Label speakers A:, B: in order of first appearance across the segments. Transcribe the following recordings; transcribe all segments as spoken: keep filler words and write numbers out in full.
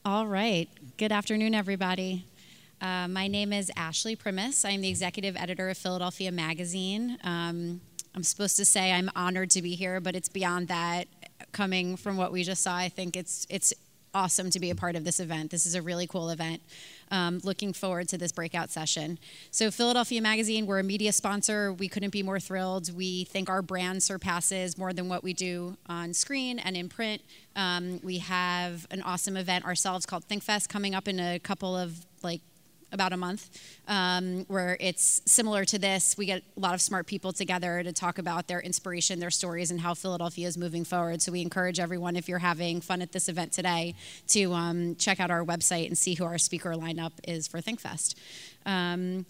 A: All right. Good afternoon, everybody. Uh, my name is Ashley Primus. I'm the executive editor of Philadelphia Magazine. Um, I'm supposed to say I'm honored to be here, but it's beyond that. Coming from what we just saw, I think it's it's awesome to be a part of this event. This is a really cool event. Um, looking forward to this breakout session. So Philadelphia Magazine, we're a media sponsor. We couldn't be more thrilled. We think our brand surpasses more than what we do on screen and in print. Um, we have an awesome event ourselves called ThinkFest coming up in a couple of, like, about a month, um, where it's similar to this. We get a lot of smart people together to talk about their inspiration, their stories, and how Philadelphia is moving forward. So we encourage everyone, if you're having fun at this event today, to um, check out our website and see who our speaker lineup is for ThinkFest. Um,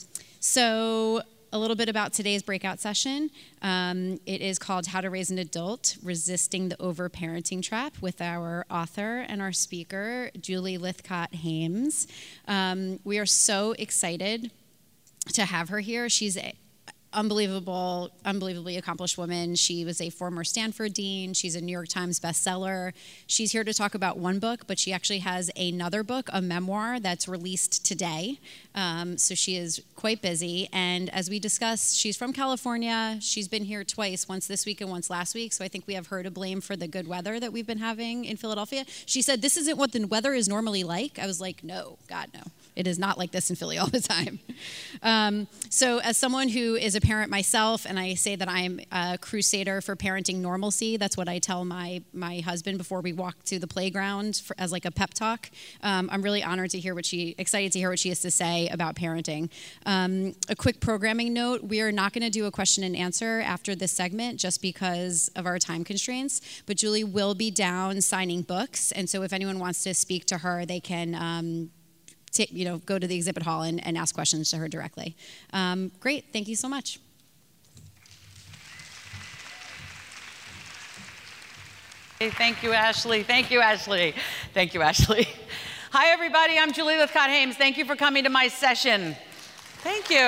A: so a little bit about today's breakout session. Um, it is called How to Raise an Adult, Resisting the Overparenting Trap, with our author and our speaker, Julie Lythcott-Haims. Um, we are so excited to have her here. She's a unbelievable, unbelievably accomplished woman. She was a former Stanford dean. She's a New York Times bestseller. She's here to talk about one book, but she actually has another book, a memoir, that's released today. Um, so she is quite busy. And as we discussed, she's from California. She's been here twice, once this week and once last week. So I think we have her to blame for the good weather that we've been having in Philadelphia. She said, "This isn't what the weather is normally like." I was like, no, God, no. It is not like this in Philly all the time. Um, so as someone who is a parent myself, and I say that I'm a crusader for parenting normalcy, that's what I tell my my husband before we walk to the playground for, as like a pep talk. Um, I'm really honored to hear what she, excited to hear what she has to say about parenting. Um, a quick programming note, we are not gonna do a question and answer after this segment just because of our time constraints, but Julie will be down signing books, and so if anyone wants to speak to her, they can um, To, you know, go to the exhibit hall and, and ask questions to her directly. Um, great, thank you so much.
B: Hey, thank you, Ashley. Thank you, Ashley. Thank you, Ashley. Hi, everybody. I'm Julie Lythcott-Haims. Thank you for coming to my session. Thank you.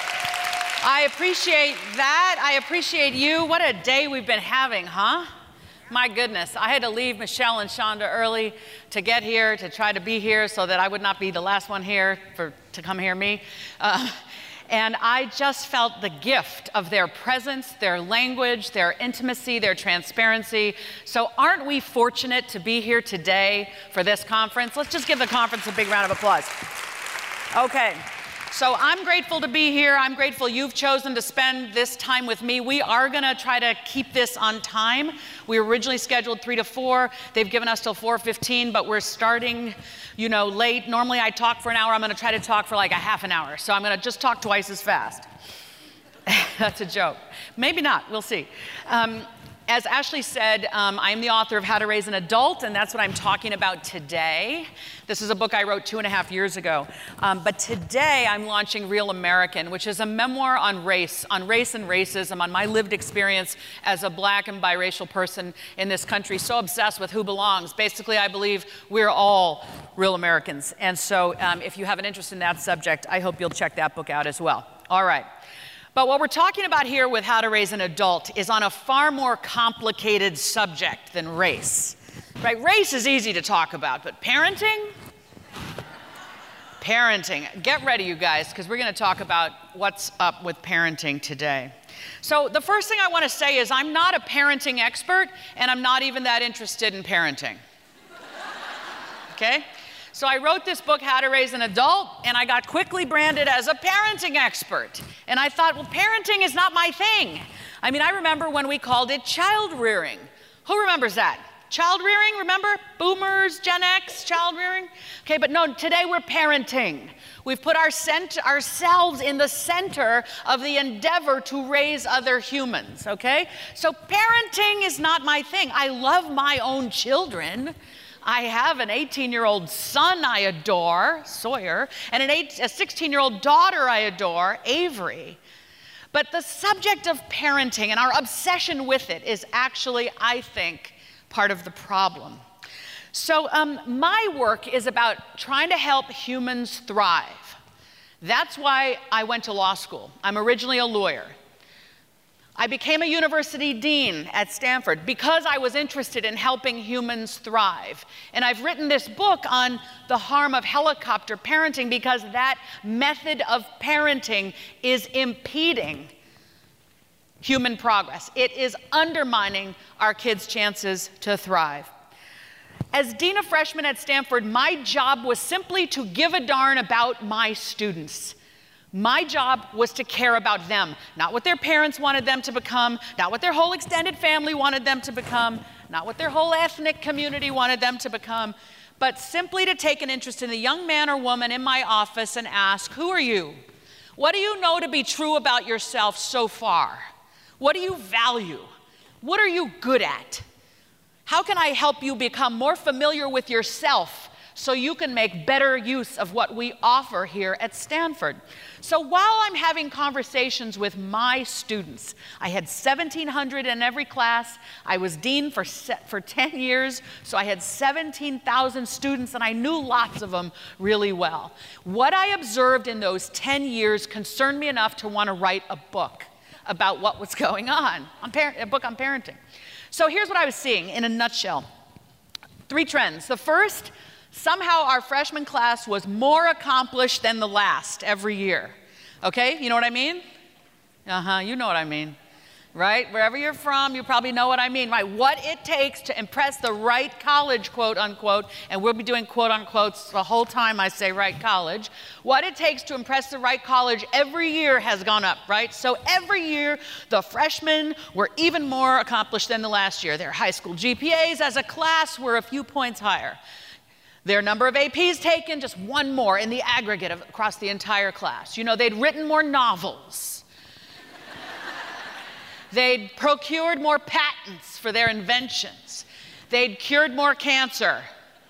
B: I appreciate that. I appreciate you. What a day we've been having, huh? My goodness, I had to leave Michelle and Shonda early to get here, to try to be here so that I would not be the last one here for, to come hear me. Uh, and I just felt the gift of their presence, their language, their intimacy, their transparency. So aren't we fortunate to be here today for this conference? Let's just give the conference a big round of applause. Okay. So I'm grateful to be here. I'm grateful you've chosen to spend this time with me. We are gonna try to keep this on time. We were originally scheduled three to four. They've given us till four fifteen, but we're starting, you know, late. Normally I talk for an hour. I'm gonna try to talk for like a half an hour. So I'm gonna just talk twice as fast. That's a joke. Maybe not, we'll see. Um, As Ashley said, um, I'm the author of How to Raise an Adult, and that's what I'm talking about today. This is a book I wrote two and a half years ago. Um, but today I'm launching Real American, which is a memoir on race, on race and racism, on my lived experience as a black and biracial person in this country, so obsessed with who belongs. Basically, I believe we're all real Americans. And so um, if you have an interest in that subject, I hope you'll check that book out as well. All right. But what we're talking about here with How to Raise an Adult is on a far more complicated subject than race, right? Race is easy to talk about, but parenting? Parenting. Get ready, you guys, because we're going to talk about what's up with parenting today. So the first thing I want to say is I'm not a parenting expert, and I'm not even that interested in parenting. Okay? So I wrote this book, How to Raise an Adult, and I got quickly branded as a parenting expert. And I thought, well, parenting is not my thing. I mean, I remember when we called it child rearing. Who remembers that? Child rearing, remember? Boomers, Gen X, child rearing? Okay, but no, today we're parenting. We've put our cent- ourselves in the center of the endeavor to raise other humans, okay? So parenting is not my thing. I love my own children. I have an eighteen-year-old son I adore, Sawyer, and an eight, a sixteen-year-old daughter I adore, Avery. But the subject of parenting and our obsession with it is actually, I think, part of the problem. So um, my work is about trying to help humans thrive. That's why I went to law school. I'm originally a lawyer. I became a university dean at Stanford because I was interested in helping humans thrive. And I've written this book on the harm of helicopter parenting because that method of parenting is impeding human progress. It is undermining our kids' chances to thrive. As Dean of Freshmen at Stanford, my job was simply to give a darn about my students. My job was to care about them, not what their parents wanted them to become, not what their whole extended family wanted them to become, not what their whole ethnic community wanted them to become, but simply to take an interest in the young man or woman in my office and ask, who are you? What do you know to be true about yourself so far? What do you value? What are you good at? How can I help you become more familiar with yourself so you can make better use of what we offer here at Stanford? So while I'm having conversations with my students, I had seventeen hundred in every class. I was dean for, for ten years, so I had seventeen thousand students, and I knew lots of them really well. What I observed in those ten years concerned me enough to want to write a book about what was going on, on a book on parenting. So here's what I was seeing in a nutshell. Three trends. The first, somehow our freshman class was more accomplished than the last every year. Okay, you know what I mean? Uh-huh, you know what I mean, right? Wherever you're from, you probably know what I mean, right? What it takes to impress the right college, quote unquote, and we'll be doing quote unquotes the whole time I say right college. What it takes to impress the right college every year has gone up, right? So every year, the freshmen were even more accomplished than the last year. Their high school G P As as a class were a few points higher. Their number of A Ps taken, just one more in the aggregate of, across the entire class. You know, they'd written more novels. They'd procured more patents for their inventions. They'd cured more cancer.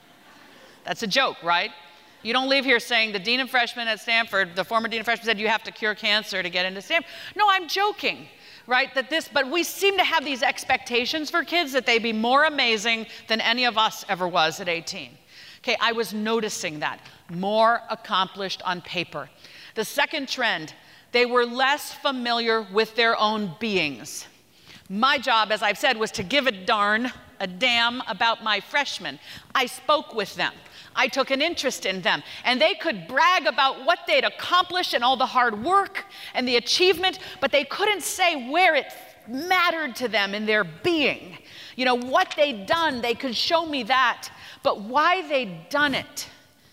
B: That's a joke, right? You don't leave here saying the dean of freshmen at Stanford, the former dean of freshmen said you have to cure cancer to get into Stanford. No, I'm joking, right? That this, but we seem to have these expectations for kids that they be more amazing than any of us ever was at eighteen. Okay, I was noticing that, more accomplished on paper. The second trend, they were less familiar with their own beings. My job, as I've said, was to give a darn, a damn about my freshmen. I spoke with them. I took an interest in them, and they could brag about what they'd accomplished and all the hard work and the achievement, but they couldn't say where it mattered to them in their being. You know, what they'd done, they could show me that. But why they'd done it,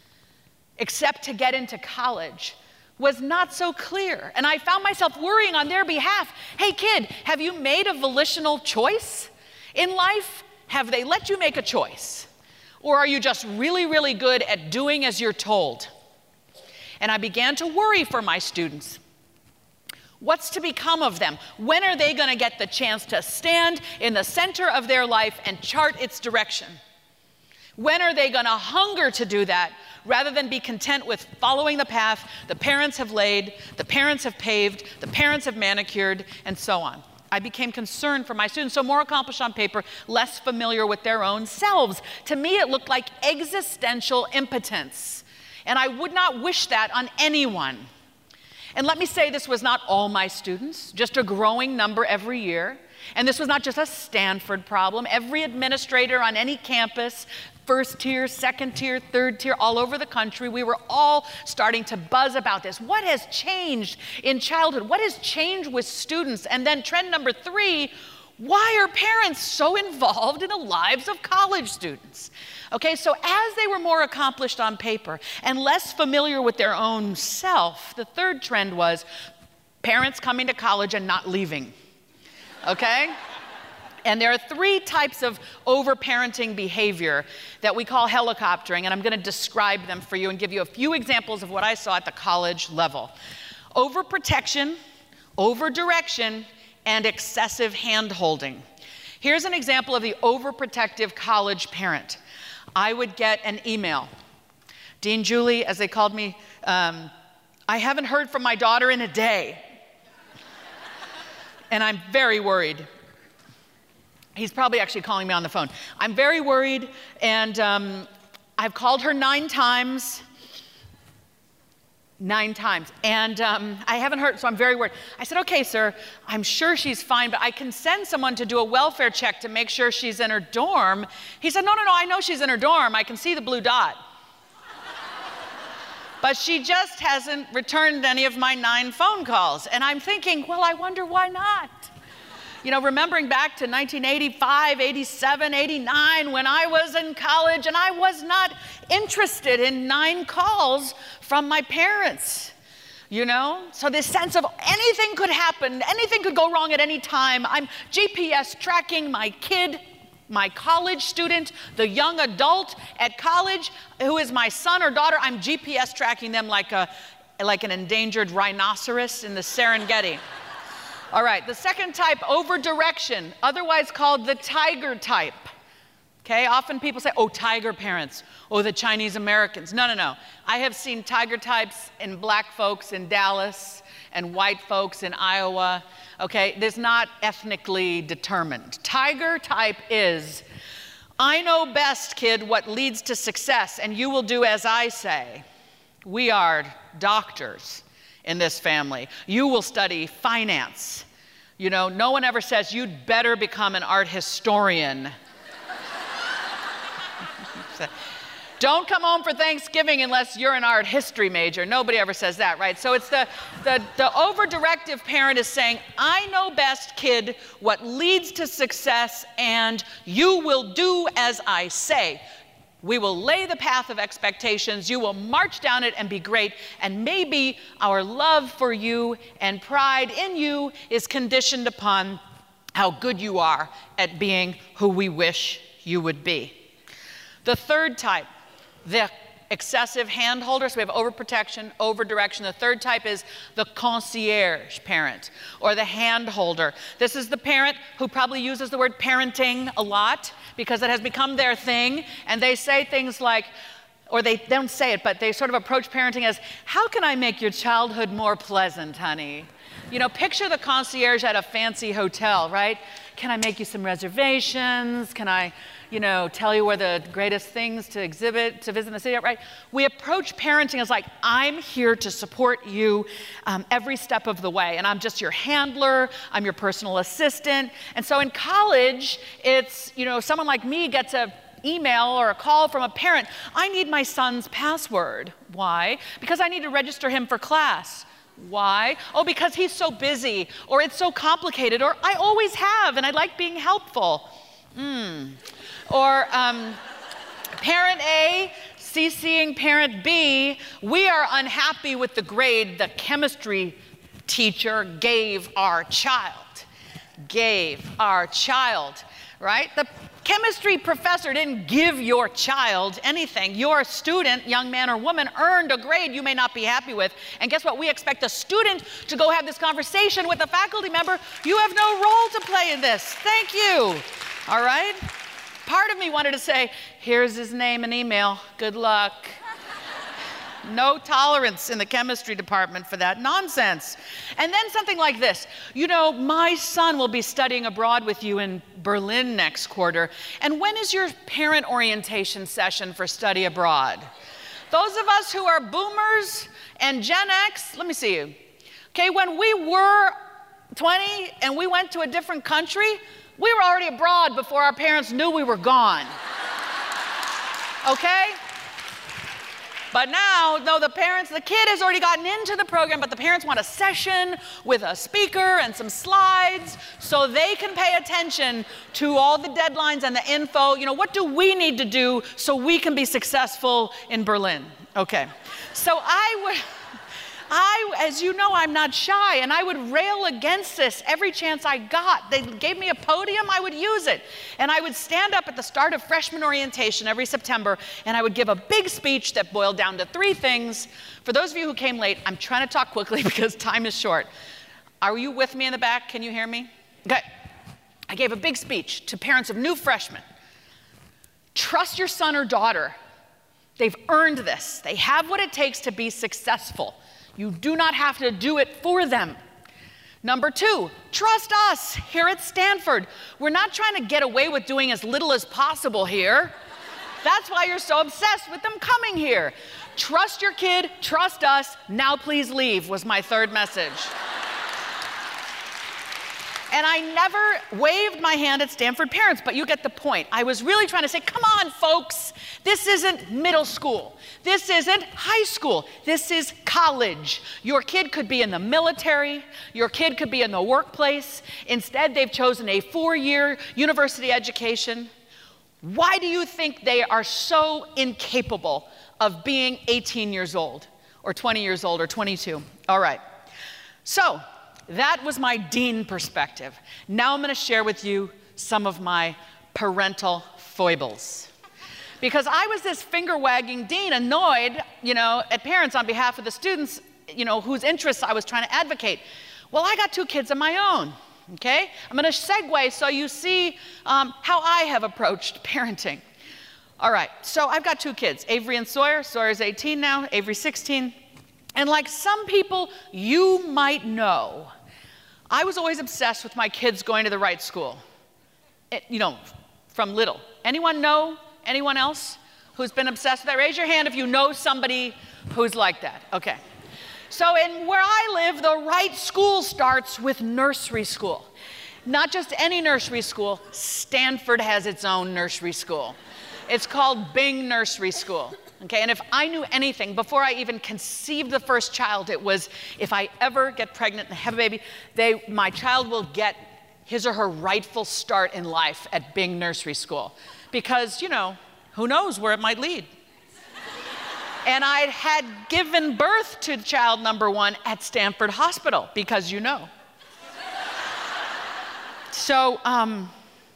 B: except to get into college, was not so clear. And I found myself worrying on their behalf. Hey kid, have you made a volitional choice in life? Have they let you make a choice? Or are you just really, really good at doing as you're told? And I began to worry for my students. What's to become of them? When are they going to get the chance to stand in the center of their life and chart its direction? When are they going to hunger to do that rather than be content with following the path the parents have laid, the parents have paved, the parents have manicured, and so on? I became concerned for my students, so more accomplished on paper, less familiar with their own selves. To me, it looked like existential impotence, and I would not wish that on anyone. And let me say, this was not all my students, just a growing number every year. And this was not just a Stanford problem. Every administrator on any campus, first tier, second tier, third tier, all over the country, we were all starting to buzz about this. What has changed in childhood? What has changed with students? And then trend number three, why are parents so involved in the lives of college students? Okay, so as they were more accomplished on paper and less familiar with their own self, the third trend was parents coming to college and not leaving. Okay? And there are three types of overparenting behavior that we call helicoptering, and I'm going to describe them for you and give you a few examples of what I saw at the college level. Overprotection, overdirection, and excessive hand-holding. Here's an example of the overprotective college parent. I would get an email. Dean Julie, as they called me, um, I haven't heard from my daughter in a day. And I'm very worried. He's probably actually calling me on the phone. I'm very worried, and um, I've called her nine times. Nine times. And um, I haven't heard, so I'm very worried. I said, okay, sir, I'm sure she's fine, but I can send someone to do a welfare check to make sure she's in her dorm. He said, no, no, no, I know she's in her dorm. I can see the blue dot. But she just hasn't returned any of my nine phone calls. And I'm thinking, well, I wonder why not? You know, remembering back to nineteen eighty-five, eighty-seven, eighty-nine, when I was in college and I was not interested in nine calls from my parents, you know? So this sense of anything could happen, anything could go wrong at any time. I'm G P S tracking my kid, my college student, the young adult at college who is my son or daughter. I'm G P S tracking them like a, like an endangered rhinoceros in the Serengeti. All right, the second type, over-direction, otherwise called the tiger type. Okay, often people say, oh, tiger parents, oh, the Chinese Americans. No, no, no. I have seen tiger types in black folks in Dallas and white folks in Iowa. Okay, this is not ethnically determined. Tiger type is, I know best, kid, what leads to success, and you will do as I say. We are doctors in this family. You will study finance. You know, no one ever says you'd better become an art historian. Don't come home for Thanksgiving unless you're an art history major. Nobody ever says that, right? So it's the, the, the over-directive parent is saying, I know best, kid, what leads to success, and you will do as I say. We will lay the path of expectations. You will march down it and be great. And maybe our love for you and pride in you is conditioned upon how good you are at being who we wish you would be. The third type, the excessive hand holder. So we have overprotection, overdirection. The third type is the concierge parent or the hand holder. This is the parent who probably uses the word parenting a lot because it has become their thing. And they say things like, or they don't say it, but they sort of approach parenting as, how can I make your childhood more pleasant, honey? You know, picture the concierge at a fancy hotel, right? Can I make you some reservations? Can I, you know, tell you where the greatest things to exhibit, to visit in the city are, right? We approach parenting as like, I'm here to support you um, every step of the way. And I'm just your handler. I'm your personal assistant. And so in college, it's, you know, someone like me gets a email or a call from a parent. I need my son's password. Why? Because I need to register him for class. Why? Oh, because he's so busy, or it's so complicated, or I always have, and I like being helpful. Mm. Or um, parent A CCing parent B, we are unhappy with the grade the chemistry teacher gave our child. Gave our child, right? The chemistry professor didn't give your child anything. Your student, young man or woman, earned a grade you may not be happy with. And guess what? We expect a student to go have this conversation with a faculty member. You have no role to play in this. Thank you. All right? Part of me wanted to say, here's his name and email. Good luck. No tolerance in the chemistry department for that nonsense. And then something like this. You know, my son will be studying abroad with you in Berlin next quarter. And when is your parent orientation session for study abroad? Those of us who are boomers and Gen X, let me see you. Okay, when we were twenty and we went to a different country, we were already abroad before our parents knew we were gone. Okay? But now, though the parents, the kid has already gotten into the program, but the parents want a session with a speaker and some slides so they can pay attention to all the deadlines and the info. You know, what do we need to do so we can be successful in Berlin? Okay. So I would... I, as you know, I'm not shy, and I would rail against this every chance I got. They gave me a podium, I would use it. And I would stand up at the start of freshman orientation every September, and I would give a big speech that boiled down to three things. For those of you who came late, I'm trying to talk quickly because time is short. Are you with me in the back? Can you hear me? Okay. I gave a big speech to parents of new freshmen. Trust your son or daughter. They've earned this. They have what it takes to be successful. You do not have to do it for them. Number two, trust us here at Stanford. We're not trying to get away with doing as little as possible here. That's why you're so obsessed with them coming here. Trust your kid, trust us, now please leave was my third message. And I never waved my hand at Stanford parents, but you get the point. I was really trying to say, come on, folks. This isn't middle school. This isn't high school. This is college. Your kid could be in the military. Your kid could be in the workplace. Instead, they've chosen a four-year university education. Why do you think they are so incapable of being eighteen years old, or twenty years old, or twenty-two? All right. So, that was my dean perspective. Now I'm going to share with you some of my parental foibles. Because I was this finger-wagging dean, annoyed, you know, at parents on behalf of the students, you know, whose interests I was trying to advocate. Well, I got two kids of my own, okay? I'm going to segue so you see um, how I have approached parenting. All right, so I've got two kids, Avery and Sawyer. Sawyer's eighteen now, Avery's sixteen. And like some people you might know, I was always obsessed with my kids going to the right school, it, you know, from little. Anyone know anyone else who's been obsessed with that? Raise your hand if you know somebody who's like that. Okay. So in where I live, the right school starts with nursery school. Not just any nursery school, Stanford has its own nursery school. It's called Bing Nursery School. Okay, and if I knew anything, before I even conceived the first child, it was, if I ever get pregnant and have a baby, they, my child will get his or her rightful start in life at Bing Nursery School. Because, you know, who knows where it might lead. And I had given birth to child number one at Stanford Hospital, because you know. So, um,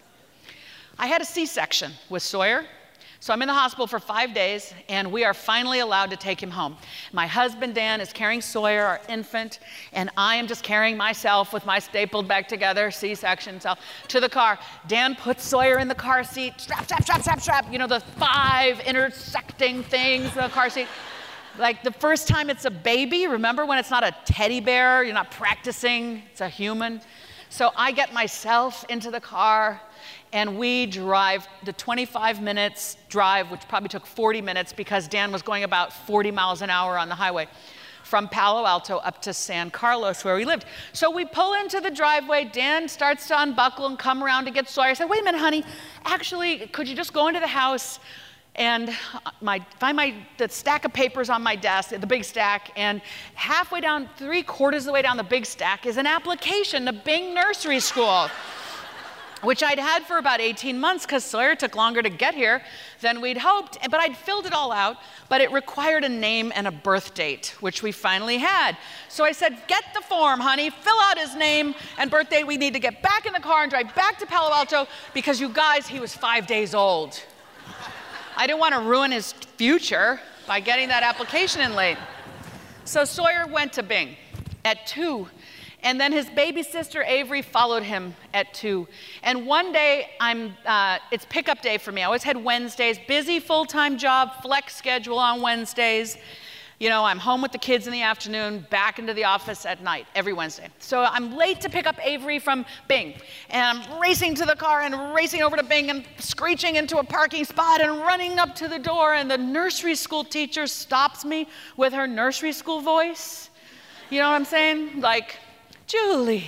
B: I had a C-section with Sawyer. So I'm in the hospital for five days, and we are finally allowed to take him home. My husband, Dan, is carrying Sawyer, our infant, and I am just carrying myself with my stapled back together, C-section self, to the car. Dan puts Sawyer in the car seat, strap, strap, strap, strap, strap, you know, the five intersecting things in the car seat. Like the first time it's a baby, remember when it's not a teddy bear, you're not practicing, it's a human. So I get myself into the car, and we drive the twenty-five minutes drive, which probably took forty minutes because Dan was going about forty miles an hour on the highway, from Palo Alto up to San Carlos, where we lived. So we pull into the driveway. Dan starts to unbuckle and come around to get Sawyer. I said, wait a minute, honey. Actually, could you just go into the house and my, find my, the stack of papers on my desk, the big stack, and halfway down, three quarters of the way down the big stack is an application to Bing Nursery School, which I'd had for about eighteen months because Sawyer took longer to get here than we'd hoped, but I'd filled it all out, but it required a name and a birth date, which we finally had. So I said, get the form, honey, fill out his name and birth date. We need to get back in the car and drive back to Palo Alto because you guys, he was five days old. I didn't want to ruin his future by getting that application in late. So Sawyer went to Bing at two. And then his baby sister, Avery, followed him at two. And one day, I'm, uh, it's pickup day for me. I always had Wednesdays, busy full-time job, flex schedule on Wednesdays. You know, I'm home with the kids in the afternoon, back into the office at night, every Wednesday. So I'm late to pick up Avery from Bing. And I'm racing to the car and racing over to Bing and screeching into a parking spot and running up to the door. And the nursery school teacher stops me with her nursery school voice. You know what I'm saying? Like, Julie,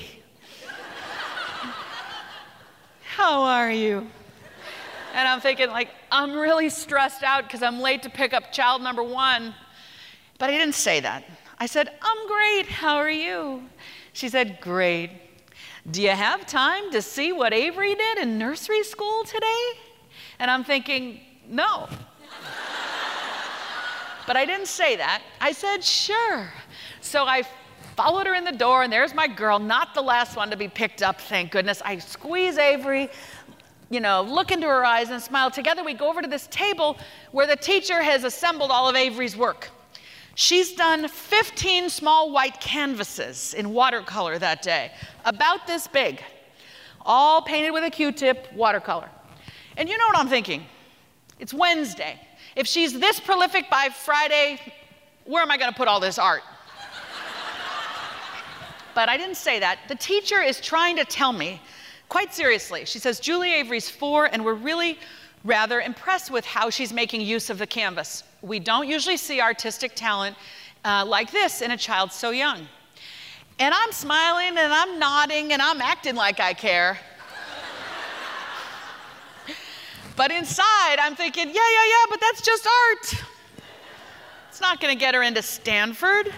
B: how are you? And I'm thinking, like, I'm really stressed out because I'm late to pick up child number one. But I didn't say that. I said, I'm great, how are you? She said, great. Do you have time to see what Avery did in nursery school today? And I'm thinking, no. But I didn't say that. I said, sure. So I followed her in the door, and there's my girl, not the last one to be picked up, thank goodness. I squeeze Avery, you know, look into her eyes and smile. Together we go over to this table where the teacher has assembled all of Avery's work. She's done fifteen small white canvases in watercolor that day, about this big, all painted with a Q-tip, watercolor. And you know what I'm thinking? It's Wednesday. If she's this prolific by Friday, where am I going to put all this art? But I didn't say that. The teacher is trying to tell me, quite seriously, she says, Julie, Avery's four, and we're really rather impressed with how she's making use of the canvas. We don't usually see artistic talent uh, like this in a child so young. And I'm smiling and I'm nodding and I'm acting like I care. But inside I'm thinking, yeah, yeah, yeah, but that's just art. It's not gonna get her into Stanford.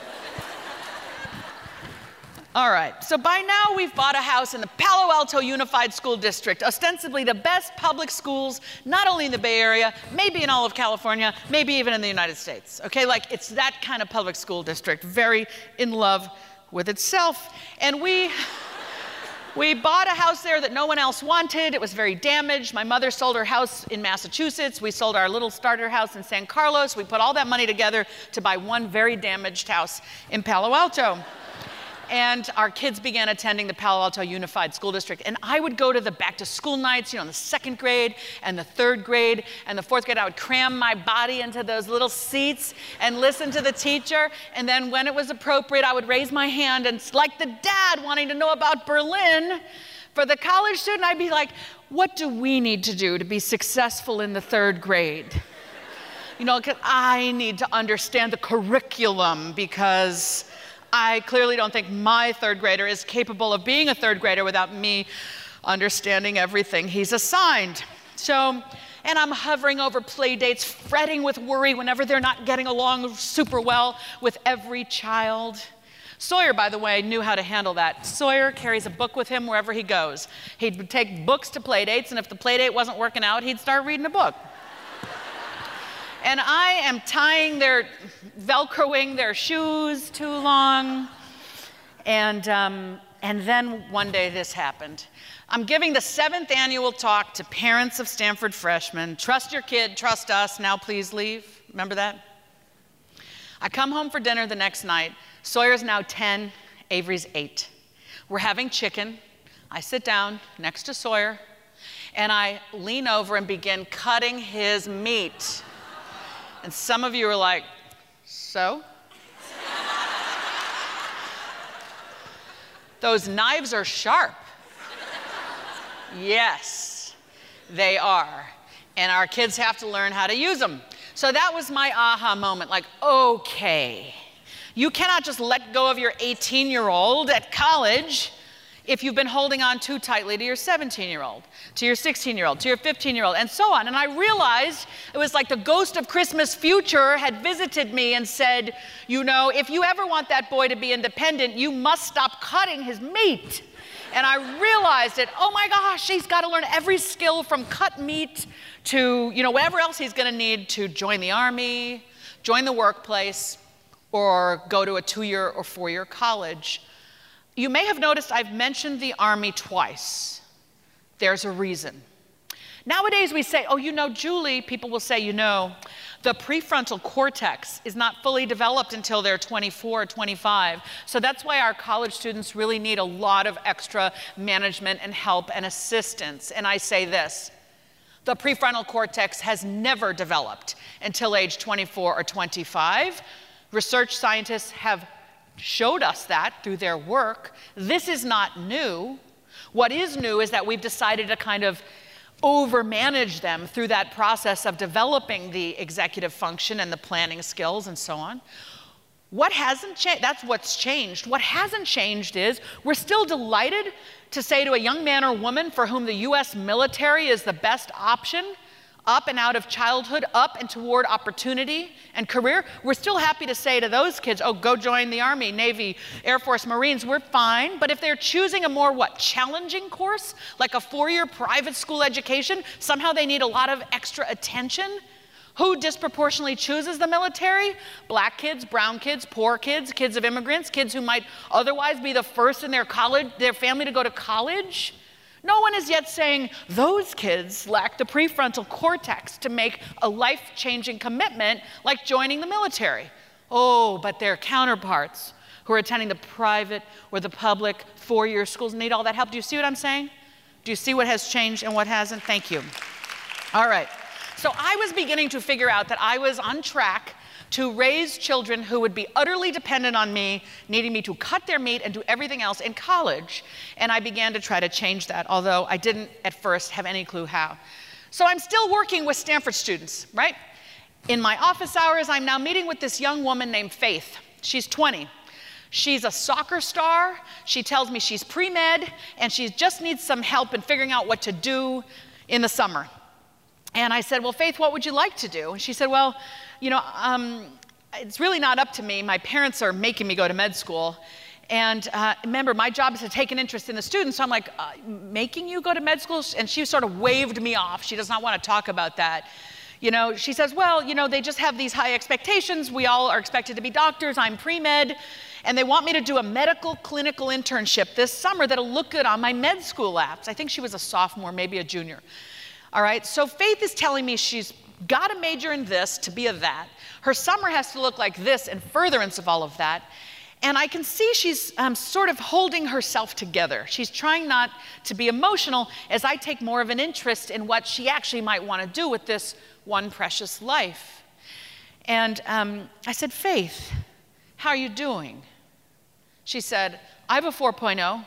B: All right, so by now we've bought a house in the Palo Alto Unified School District, ostensibly the best public schools, not only in the Bay Area, maybe in all of California, maybe even in the United States, okay? Like, it's that kind of public school district, very in love with itself. And we, we bought a house there that no one else wanted. It was very damaged. My mother sold her house in Massachusetts. We sold our little starter house in San Carlos. We put all that money together to buy one very damaged house in Palo Alto. And our kids began attending the Palo Alto Unified School District. And I would go to the back to school nights, you know, in the second grade and the third grade and the fourth grade. I would cram my body into those little seats and listen to the teacher. And then when it was appropriate, I would raise my hand and, like the dad wanting to know about Berlin, for the college student, I'd be like, what do we need to do to be successful in the third grade? You know, because I need to understand the curriculum, because I clearly don't think my third grader is capable of being a third grader without me understanding everything he's assigned. So, and I'm hovering over play dates, fretting with worry whenever they're not getting along super well with every child. Sawyer, by the way, knew how to handle that. Sawyer carries a book with him wherever he goes. He'd take books to play dates, and if the play date wasn't working out, he'd start reading a book. And I am tying their, Velcroing their shoes too long. And, um, and then one day this happened. I'm giving the seventh annual talk to parents of Stanford freshmen. Trust your kid, trust us, now please leave. Remember that? I come home for dinner the next night. Sawyer's now ten, Avery's eight. We're having chicken. I sit down next to Sawyer, and I lean over and begin cutting his meat. And some of you are like, so? Those knives are sharp. Yes, they are. And our kids have to learn how to use them. So that was my aha moment, like, okay, you cannot just let go of your eighteen-year-old at college if you've been holding on too tightly to your seventeen-year-old, to your sixteen-year-old, to your fifteen-year-old, and so on. And I realized it was like the ghost of Christmas future had visited me and said, you know, if you ever want that boy to be independent, you must stop cutting his meat. And I realized it, oh my gosh, he's got to learn every skill from cut meat to, you know, whatever else he's going to need to join the Army, join the workplace, or go to a two-year or four-year college. You may have noticed I've mentioned the Army twice. There's a reason. Nowadays we say, oh, you know, Julie, people will say, you know, the prefrontal cortex is not fully developed until they're twenty-four or twenty-five. So that's why our college students really need a lot of extra management and help and assistance. And I say this, the prefrontal cortex has never developed until age twenty-four or twenty-five. Research scientists have showed us that through their work. This is not new. What is new is that we've decided to kind of overmanage them through that process of developing the executive function and the planning skills and so on. What hasn't changed? That's what's changed. What hasn't changed is we're still delighted to say to a young man or woman for whom the U S military is the best option, up and out of childhood, up and toward opportunity and career, we're still happy to say to those kids, oh, go join the Army, Navy, Air Force, Marines, we're fine. But if they're choosing a more, what, challenging course, like a four-year private school education, somehow they need a lot of extra attention. Who disproportionately chooses the military? Black kids, brown kids, poor kids, kids of immigrants, kids who might otherwise be the first in their college, their family to go to college. No one is yet saying those kids lack the prefrontal cortex to make a life-changing commitment like joining the military. Oh, but their counterparts who are attending the private or the public four-year schools need all that help. Do you see what I'm saying? Do you see what has changed and what hasn't? Thank you. All right. So I was beginning to figure out that I was on track to raise children who would be utterly dependent on me, needing me to cut their meat and do everything else in college. And I began to try to change that, although I didn't at first have any clue how. So I'm still working with Stanford students, right? In my office hours, I'm now meeting with this young woman named Faith. She's twenty. She's a soccer star. She tells me she's pre-med, and she just needs some help in figuring out what to do in the summer. And I said, well, Faith, what would you like to do? And she said, well, you know, um, it's really not up to me. My parents are making me go to med school. And uh, remember, my job is to take an interest in the students. So I'm like, uh, making you go to med school? And she sort of waved me off. She does not want to talk about that. You know, she says, well, you know, they just have these high expectations. We all are expected to be doctors. I'm pre-med. And they want me to do a medical clinical internship this summer that'll look good on my med school apps. I think she was a sophomore, maybe a junior. All right, so Faith is telling me she's got to major in this to be a that. Her summer has to look like this in furtherance of all of that. And I can see she's um, sort of holding herself together. She's trying not to be emotional as I take more of an interest in what she actually might want to do with this one precious life. And um, I said, Faith, how are you doing? She said, I have a four point oh.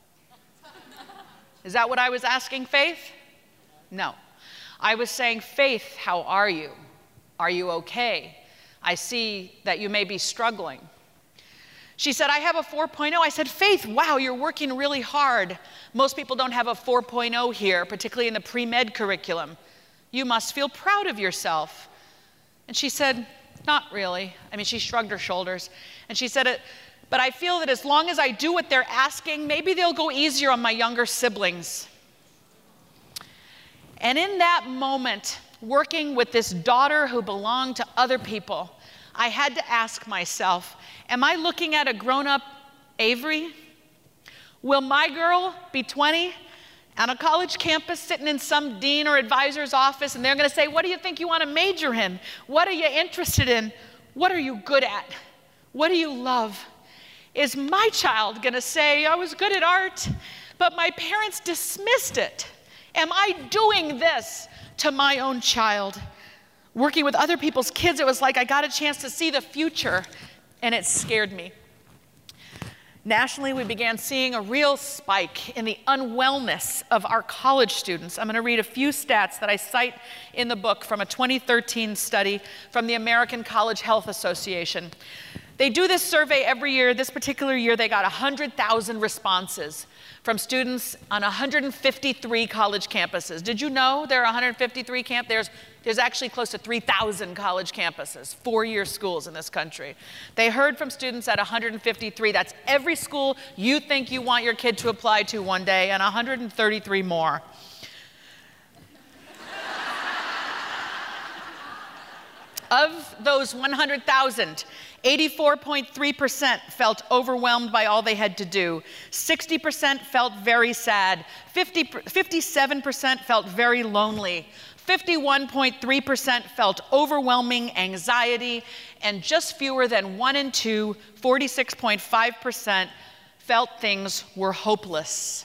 B: Is that what I was asking, Faith? No. I was saying, Faith, how are you? Are you okay? I see that you may be struggling. She said, I have a four point oh. I said, Faith, wow, you're working really hard. Most people don't have a four point oh here, particularly in the pre-med curriculum. You must feel proud of yourself. And she said, not really. I mean, she shrugged her shoulders. And she said, but I feel that as long as I do what they're asking, maybe they'll go easier on my younger siblings. And in that moment, working with this daughter who belonged to other people, I had to ask myself, am I looking at a grown-up Avery? Will my girl be twenty on a college campus sitting in some dean or advisor's office, and they're going to say, what do you think you want to major in? What are you interested in? What are you good at? What do you love? Is my child going to say, I was good at art, but my parents dismissed it? Am I doing this to my own child? Working with other people's kids, it was like I got a chance to see the future, and it scared me. Nationally, we began seeing a real spike in the unwellness of our college students. I'm going to read a few stats that I cite in the book from a twenty thirteen study from the American College Health Association. They do this survey every year. This particular year, they got one hundred thousand responses from students on one hundred fifty-three college campuses. Did you know there are one hundred fifty-three camp? There's, there's actually close to three thousand college campuses, four-year schools in this country. They heard from students at one hundred fifty-three. That's every school you think you want your kid to apply to one day, and one hundred thirty-three more. Of those one hundred thousand, eighty-four point three percent felt overwhelmed by all they had to do. sixty percent felt very sad. fifty, fifty-seven percent felt very lonely. fifty-one point three percent felt overwhelming anxiety. And just fewer than one in two, forty-six point five percent, felt things were hopeless.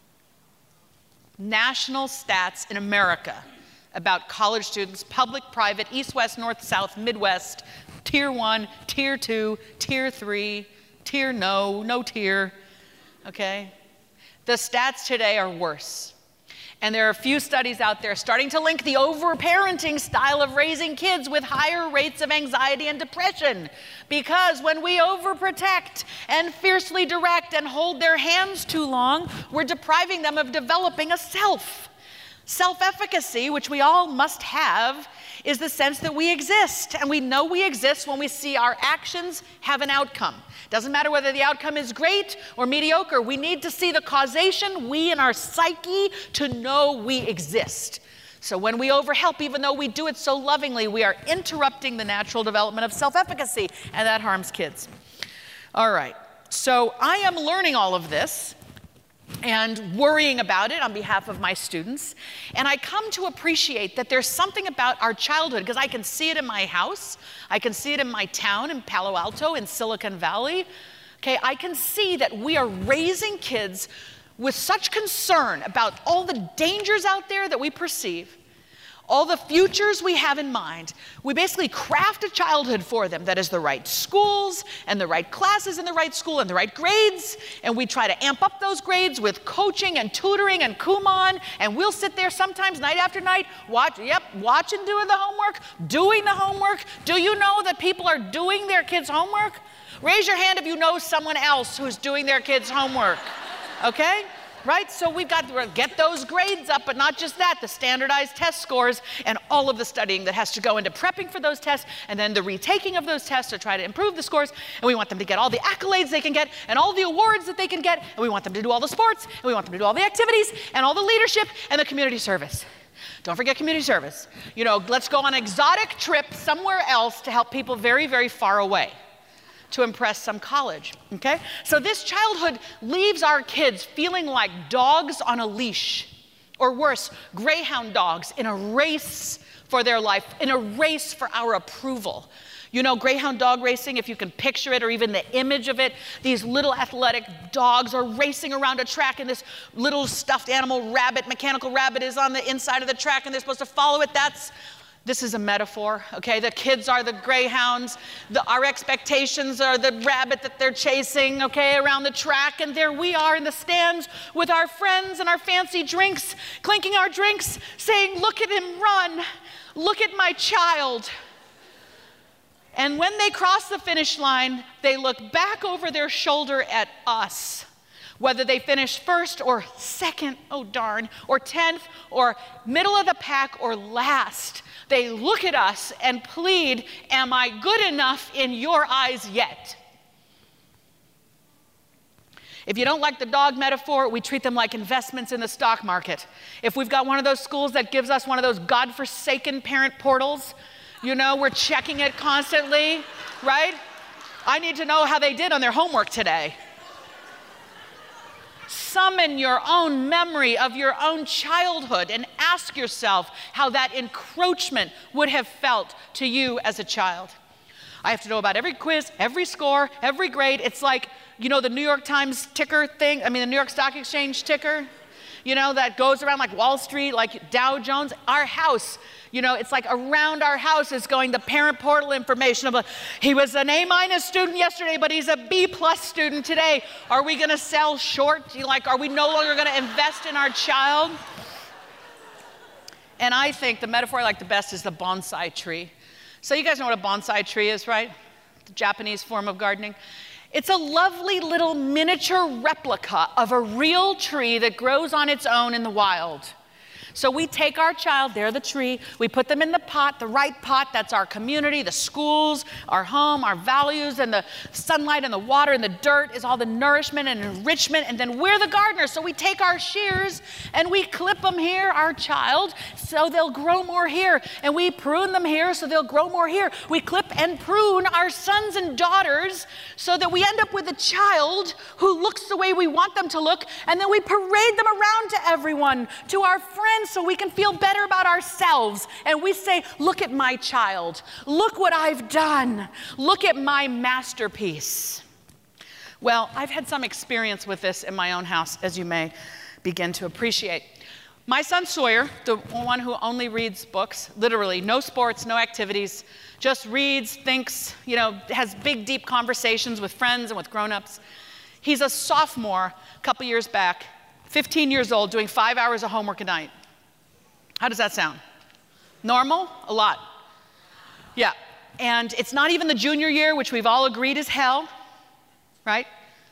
B: National stats in America about college students, public, private, east, west, north, south, Midwest, tier one, tier two, tier three, tier no, no tier, okay? The stats today are worse. And there are a few studies out there starting to link the over-parenting style of raising kids with higher rates of anxiety and depression. Because when we overprotect and fiercely direct and hold their hands too long, we're depriving them of developing a self. Self-efficacy, which we all must have, is the sense that we exist. And we know we exist when we see our actions have an outcome. Doesn't matter whether the outcome is great or mediocre. We need to see the causation, we in our psyche, to know we exist. So when we overhelp, even though we do it so lovingly, we are interrupting the natural development of self-efficacy, and that harms kids. All right, so I am learning all of this and worrying about it on behalf of my students. And I come to appreciate that there's something about our childhood, because I can see it in my house, I can see it in my town in Palo Alto, in Silicon Valley. Okay, I can see that we are raising kids with such concern about all the dangers out there that we perceive, all the futures we have in mind. We basically craft a childhood for them that is the right schools and the right classes in the right school and the right grades. And we try to amp up those grades with coaching and tutoring and Kumon. And we'll sit there sometimes night after night, watch, yep, watching, doing the homework, doing the homework. Do you know that people are doing their kids' homework? Raise your hand if you know someone else who's doing their kids' homework, okay? Right? So we've got to get those grades up, but not just that, the standardized test scores and all of the studying that has to go into prepping for those tests and then the retaking of those tests to try to improve the scores. And we want them to get all the accolades they can get and all the awards that they can get. And we want them to do all the sports and we want them to do all the activities and all the leadership and the community service. Don't forget community service. You know, let's go on an exotic trip somewhere else to help people very, very far away, to impress some college, okay? So this childhood leaves our kids feeling like dogs on a leash, or worse, greyhound dogs in a race for their life, in a race for our approval. You know, greyhound dog racing, if you can picture it or even the image of it, these little athletic dogs are racing around a track and this little stuffed animal rabbit, mechanical rabbit is on the inside of the track and they're supposed to follow it. That's This is a metaphor, okay? The kids are the greyhounds. The, our expectations are the rabbit that they're chasing, okay, around the track. And there we are in the stands with our friends and our fancy drinks, clinking our drinks, saying, look at him run. Look at my child. And when they cross the finish line, they look back over their shoulder at us. Whether they finish first or second, oh darn, or tenth, or middle of the pack or last. They look at us and plead, am I good enough in your eyes yet? If you don't like the dog metaphor, we treat them like investments in the stock market. If we've got one of those schools that gives us one of those godforsaken parent portals, you know, we're checking it constantly, right? I need to know how they did on their homework today. Summon your own memory of your own childhood and ask yourself how that encroachment would have felt to you as a child. I have to know about every quiz, every score, every grade. It's like, you know, the New York Times ticker thing, I mean, the New York Stock Exchange ticker, you know, that goes around like Wall Street, like Dow Jones. Our house, you know, it's like around our house is going the parent portal information of a, he was an A-minus student yesterday, but he's a B-plus student today. Are we going to sell short? Like, are we no longer going to invest in our child? And I think the metaphor I like the best is the bonsai tree. So you guys know what a bonsai tree is, right? The Japanese form of gardening. It's a lovely little miniature replica of a real tree that grows on its own in the wild. So we take our child, they're the tree, we put them in the pot, the right pot, that's our community, the schools, our home, our values, and the sunlight and the water and the dirt is all the nourishment and enrichment, and then we're the gardeners. So we take our shears and we clip them here, our child, so they'll grow more here, and we prune them here so they'll grow more here. We clip and prune our sons and daughters so that we end up with a child who looks the way we want them to look, and then we parade them around to everyone, to our friends, so we can feel better about ourselves. And we say, look at my child. Look what I've done. Look at my masterpiece. Well, I've had some experience with this in my own house, as you may begin to appreciate. My son Sawyer, the one who only reads books, literally no sports, no activities, just reads, thinks, you know, has big, deep conversations with friends and with grown-ups. He's a sophomore a couple years back, fifteen years old, doing five hours of homework a night. How does that sound? Normal? A lot. Yeah. And it's not even the junior year, which we've all agreed is hell, right?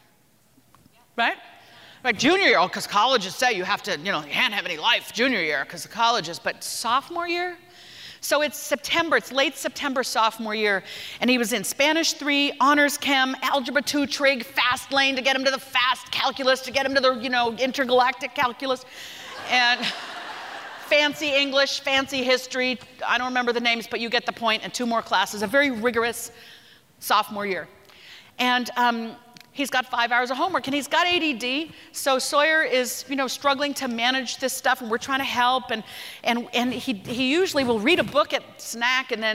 B: Right? Like junior year, oh, because colleges say you have to, you know, you can't have any life junior year because of colleges, but sophomore year? So it's September, it's late September sophomore year, and he was in Spanish three, honors chem, algebra two, trig, fast lane to get him to the fast calculus, to get him to the, you know, intergalactic calculus, and fancy English, fancy history, I don't remember the names, but you get the point, and two more classes, a very rigorous sophomore year. And um, he's got five hours of homework, and he's got A D D, so Sawyer is, you know, struggling to manage this stuff, and we're trying to help, and, and, and he, he usually will read a book at snack and then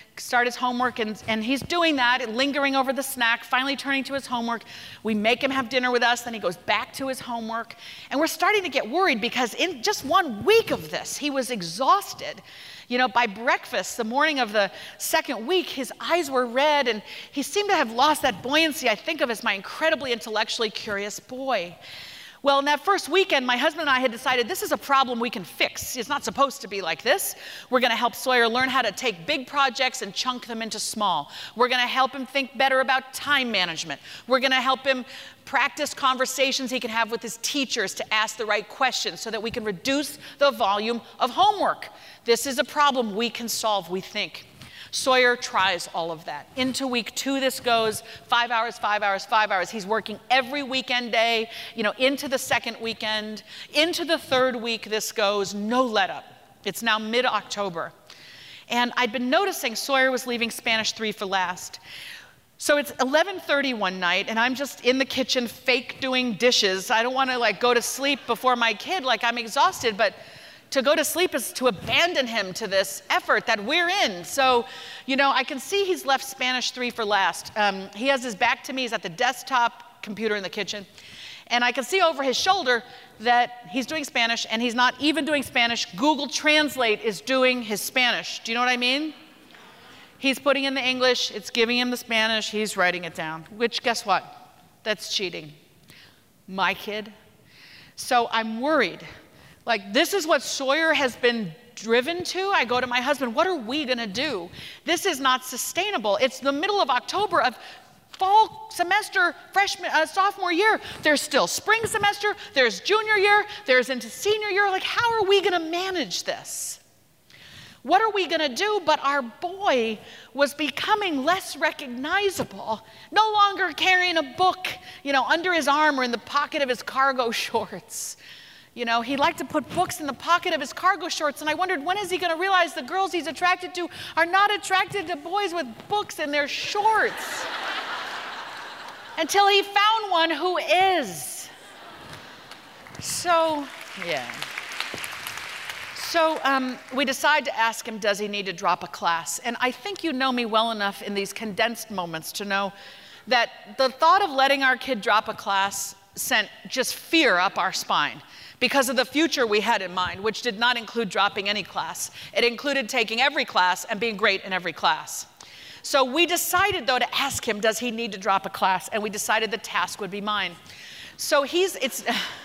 B: start his homework, and, and he's doing that, and lingering over the snack, finally turning to his homework. We make him have dinner with us, then he goes back to his homework, and we're starting to get worried because in just one week of this, he was exhausted. You know, by breakfast, the morning of the second week, his eyes were red, and he seemed to have lost that buoyancy I think of as my incredibly intellectually curious boy. Well, in that first weekend, my husband and I had decided this is a problem we can fix. It's not supposed to be like this. We're going to help Sawyer learn how to take big projects and chunk them into small. We're going to help him think better about time management. We're going to help him practice conversations he can have with his teachers to ask the right questions so that we can reduce the volume of homework. This is a problem we can solve, we think. Sawyer tries all of that. Into week two, this goes five hours, five hours, five hours. He's working every weekend day, you know, into the second weekend. Into the third week, this goes, no let up. It's now mid-October. And I'd been noticing Sawyer was leaving Spanish three for last. So it's eleven thirty one night, and I'm just in the kitchen fake doing dishes. I don't want to like go to sleep before my kid, like I'm exhausted, but to go to sleep is to abandon him to this effort that we're in. So, you know, I can see he's left Spanish three for last. Um, he has his back to me. He's at the desktop computer in the kitchen. And I can see over his shoulder that he's doing Spanish, and he's not even doing Spanish. Google Translate is doing his Spanish. Do you know what I mean? He's putting in the English. It's giving him the Spanish. He's writing it down, which, guess what? That's cheating. My kid. So I'm worried. Like, this is what Sawyer has been driven to. I go to my husband, what are we going to do? This is not sustainable. It's the middle of October of fall semester, freshman, uh, sophomore year. There's still spring semester. There's junior year. There's into senior year. Like, how are we going to manage this? What are we going to do? But our boy was becoming less recognizable, no longer carrying a book, you know, under his arm or in the pocket of his cargo shorts. You know, he liked to put books in the pocket of his cargo shorts, and I wondered, when is he going to realize the girls he's attracted to are not attracted to boys with books in their shorts? Until he found one who is. So, yeah. So um, we decide to ask him, does he need to drop a class? And I think you know me well enough in these condensed moments to know that the thought of letting our kid drop a class sent just fear up our spine, because of the future we had in mind, which did not include dropping any class. It included taking every class and being great in every class. So we decided, though, to ask him, does he need to drop a class? And we decided the task would be mine. So he's, it's,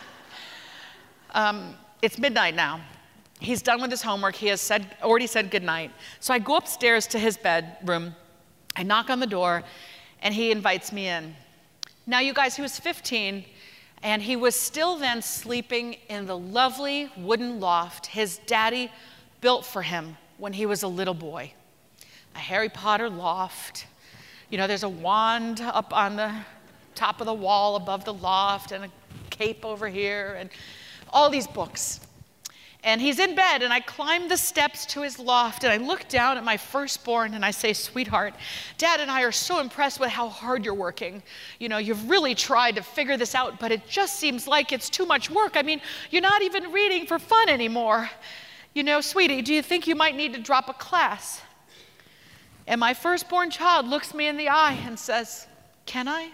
B: um, it's midnight now. He's done with his homework. He has said, already said goodnight. So I go upstairs to his bedroom. I knock on the door, and he invites me in. Now, you guys, he was fifteen, and he was still then sleeping in the lovely wooden loft his daddy built for him when he was a little boy. A Harry Potter loft. You know, there's a wand up on the top of the wall above the loft, and a cape over here, and all these books. And he's in bed, and I climb the steps to his loft, and I look down at my firstborn, and I say, sweetheart, Dad and I are so impressed with how hard you're working. You know, you've really tried to figure this out, but it just seems like it's too much work. I mean, you're not even reading for fun anymore. You know, sweetie, do you think you might need to drop a class? And my firstborn child looks me in the eye and says, can I?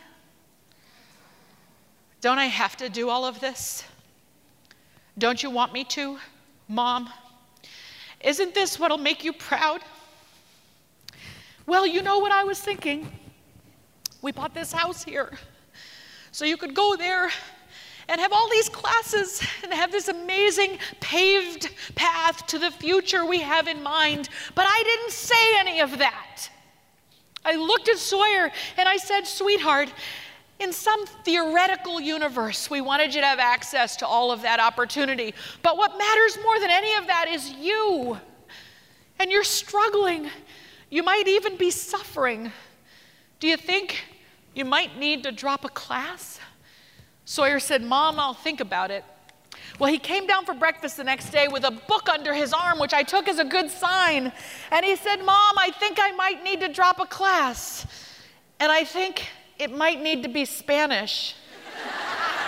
B: Don't I have to do all of this? Don't you want me to? Mom, isn't this what'll make you proud? Well, you know what I was thinking. We bought this house here so you could go there and have all these classes and have this amazing paved path to the future we have in mind. But I didn't say any of that. I looked at Sawyer and I said, sweetheart, in some theoretical universe, we wanted you to have access to all of that opportunity. But what matters more than any of that is you. And you're struggling. You might even be suffering. Do you think you might need to drop a class? Sawyer said, Mom, I'll think about it. Well, he came down for breakfast the next day with a book under his arm, which I took as a good sign. And he said, Mom, I think I might need to drop a class. And I think it might need to be Spanish.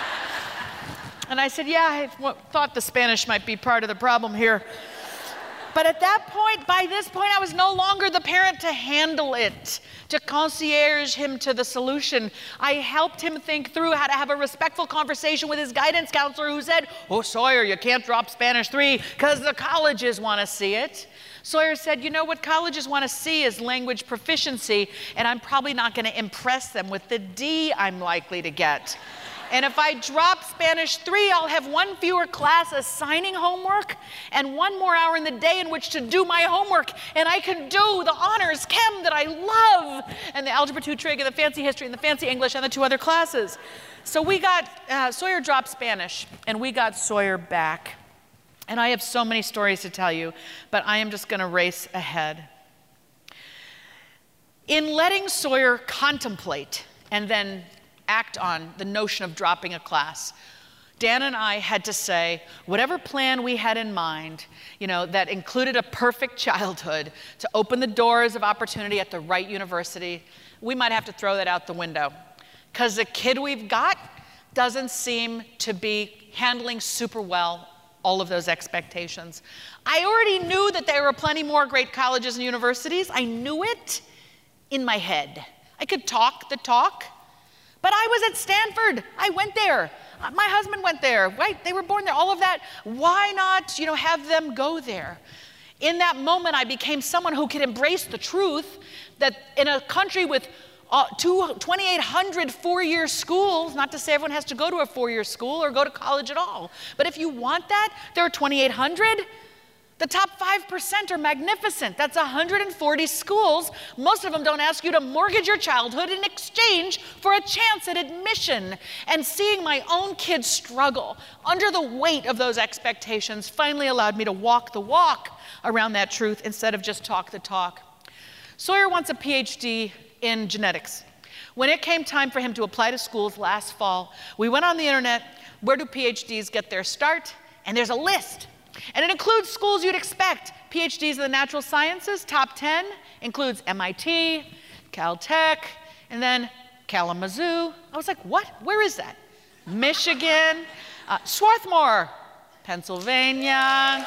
B: And I said, yeah, I thought the Spanish might be part of the problem here. But at that point, by this point, I was no longer the parent to handle it, to concierge him to the solution. I helped him think through how to have a respectful conversation with his guidance counselor who said, oh, Sawyer, you can't drop Spanish three because the colleges want to see it. Sawyer said, you know what colleges want to see is language proficiency, and I'm probably not going to impress them with the D I'm likely to get. And if I drop Spanish three, I'll have one fewer class assigning homework and one more hour in the day in which to do my homework. And I can do the honors chem that I love and the algebra two trig and the fancy history and the fancy English and the two other classes. So we got, uh, Sawyer dropped Spanish and we got Sawyer back. And I have so many stories to tell you, but I am just going to race ahead. In letting Sawyer contemplate and then act on the notion of dropping a class, Dan and I had to say, whatever plan we had in mind, you know, that included a perfect childhood to open the doors of opportunity at the right university, we might have to throw that out the window. Because the kid we've got doesn't seem to be handling super well all of those expectations. I already knew that there were plenty more great colleges and universities. I knew it in my head. I could talk the talk. But I was at Stanford. I went there. My husband went there, right? They were born there, all of that. Why not, you know, have them go there? In that moment, I became someone who could embrace the truth that in a country with uh, twenty-eight hundred four-year schools, not to say everyone has to go to a four-year school or go to college at all, but if you want that, there are twenty-eight hundred. The top five percent are magnificent. That's one hundred forty schools. Most of them don't ask you to mortgage your childhood in exchange for a chance at admission. And seeing my own kids struggle under the weight of those expectations finally allowed me to walk the walk around that truth instead of just talk the talk. Sawyer wants a P H D in genetics. When it came time for him to apply to schools last fall, we went on the internet, where do P H Ds get their start? And there's a list. And it includes schools you'd expect. P H Ds in the natural sciences, top ten, includes M I T, Caltech, and then Kalamazoo. I was like, what? Where is that? Michigan, uh, Swarthmore, Pennsylvania,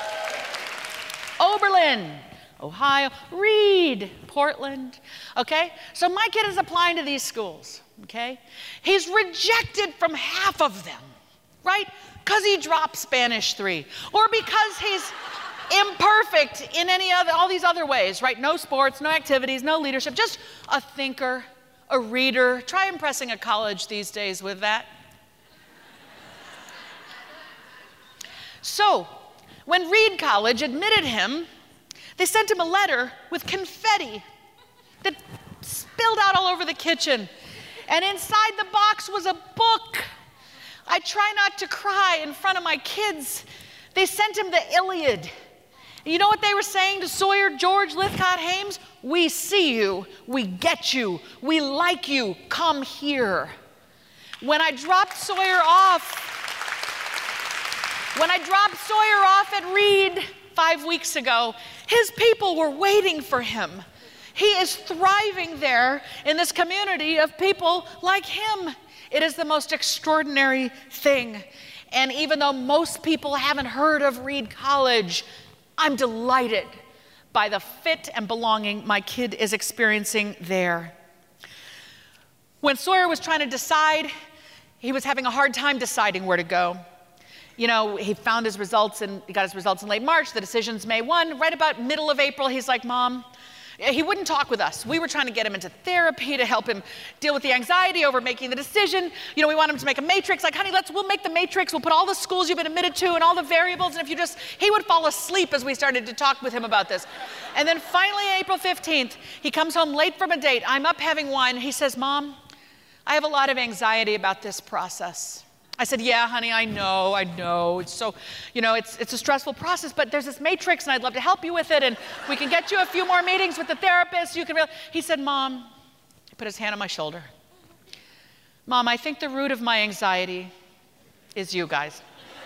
B: Oberlin, Ohio, Reed, Portland, okay? So my kid is applying to these schools, okay? He's rejected from half of them, right? Because he dropped Spanish three, or because he's imperfect in any other, all these other ways, right? No sports, no activities, no leadership, just a thinker, a reader. Try impressing a college these days with that. So, when Reed College admitted him, they sent him a letter with confetti that spilled out all over the kitchen. And inside the box was a book. I try not to cry in front of my kids. They sent him the Iliad. And you know what they were saying to Sawyer, George, Lithcott, Hames? We see you, we get you, we like you, come here. When I dropped Sawyer off, when I dropped Sawyer off at Reed five weeks ago, his people were waiting for him. He is thriving there in this community of people like him. It is the most extraordinary thing. And even though most people haven't heard of Reed College, I'm delighted by the fit and belonging my kid is experiencing there. When Sawyer was trying to decide, he was having a hard time deciding where to go. You know, he found his results and he got his results in late March. The decision's May first. Right about middle of April, he's like, Mom, he wouldn't talk with us. We were trying to get him into therapy to help him deal with the anxiety over making the decision. You know, we want him to make a matrix. Like, honey, let's, we'll make the matrix. We'll put all the schools you've been admitted to and all the variables. And if you just, he would fall asleep as we started to talk with him about this. And then finally, April fifteenth, he comes home late from a date. I'm up having wine. He says, Mom, I have a lot of anxiety about this process. I said, yeah, honey, I know, I know. It's so, you know, it's, it's a stressful process, but there's this matrix and I'd love to help you with it and we can get you a few more meetings with the therapist. You can real. He said, Mom, he put his hand on my shoulder. Mom, I think the root of my anxiety is you guys.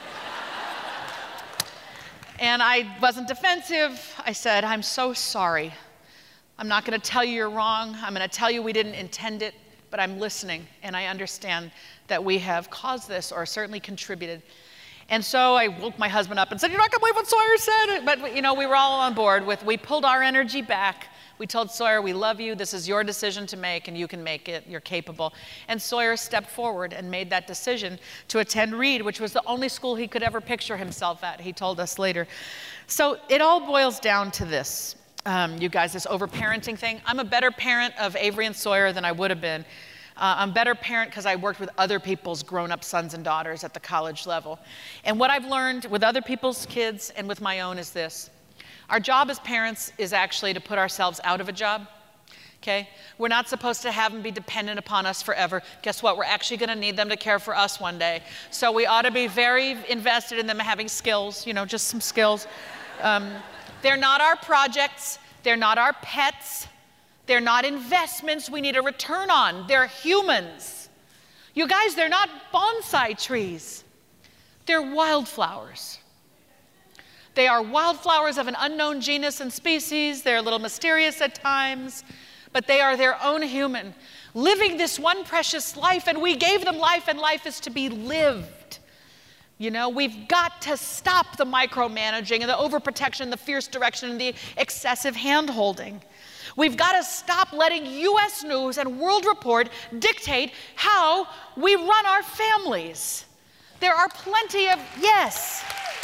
B: And I wasn't defensive. I said, I'm so sorry. I'm not going to tell you you're wrong. I'm going to tell you we didn't intend it, but I'm listening and I understand that we have caused this or certainly contributed. And so I woke my husband up and said, you're not gonna believe what Sawyer said. But you know, we were all on board with, we pulled our energy back. We told Sawyer, we love you, this is your decision to make, and you can make it, you're capable. And Sawyer stepped forward and made that decision to attend Reed, which was the only school he could ever picture himself at, he told us later. So it all boils down to this, um, you guys, this over-parenting thing. I'm a better parent of Avery and Sawyer than I would have been. Uh, I'm a better parent because I worked with other people's grown-up sons and daughters at the college level. And what I've learned with other people's kids and with my own is this. Our job as parents is actually to put ourselves out of a job, okay? We're not supposed to have them be dependent upon us forever. Guess what? We're actually gonna need them to care for us one day. So we ought to be very invested in them having skills, you know, just some skills. Um, they're not our projects. They're not our pets. They're not investments we need a return on. They're humans. You guys, they're not bonsai trees. They're wildflowers. They are wildflowers of an unknown genus and species. They're a little mysterious at times, but they are their own human, living this one precious life, and we gave them life, and life is to be lived. You know, we've got to stop the micromanaging and the overprotection, the fierce direction, and the excessive hand-holding. We've got to stop letting U S News and World Report dictate how we run our families. There are plenty of, yes.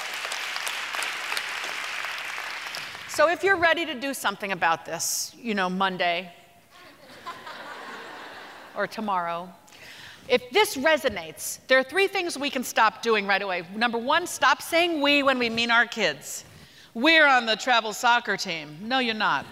B: So if you're ready to do something about this, you know, Monday or tomorrow, if this resonates, there are three things we can stop doing right away. Number one, stop saying we when we mean our kids. We're on the travel soccer team. No, you're not.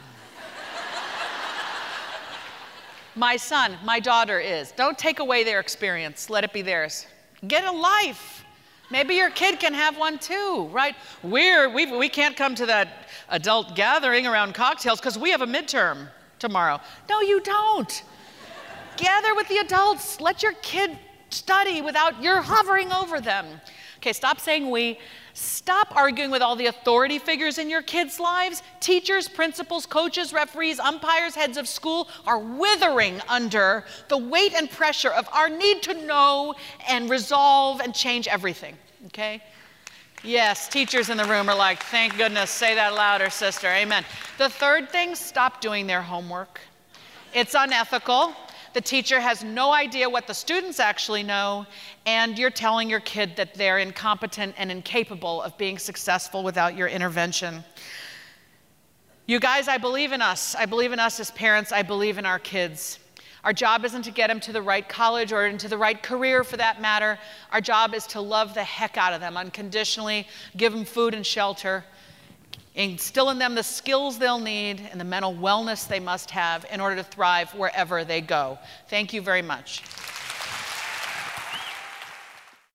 B: My son, my daughter is. Don't take away their experience. Let it be theirs. Get a life. Maybe your kid can have one too, right? We're, we, we can't come to that adult gathering around cocktails because we have a midterm tomorrow. No, you don't. Gather with the adults. Let your kid study without you're hovering over them. Okay, stop saying we. Stop arguing with all the authority figures in your kids' lives. Teachers, principals, coaches, referees, umpires, heads of school are withering under the weight and pressure of our need to know and resolve and change everything, okay? Yes, teachers in the room are like, thank goodness, say that louder, sister, amen. The third thing, stop doing their homework. It's unethical. The teacher has no idea what the students actually know, and you're telling your kid that they're incompetent and incapable of being successful without your intervention. You guys, I believe in us. I believe in us as parents. I believe in our kids. Our job isn't to get them to the right college or into the right career for that matter. Our job is to love the heck out of them unconditionally, give them food and shelter, instill in them the skills they'll need and the mental wellness they must have in order to thrive wherever they go. Thank you very much.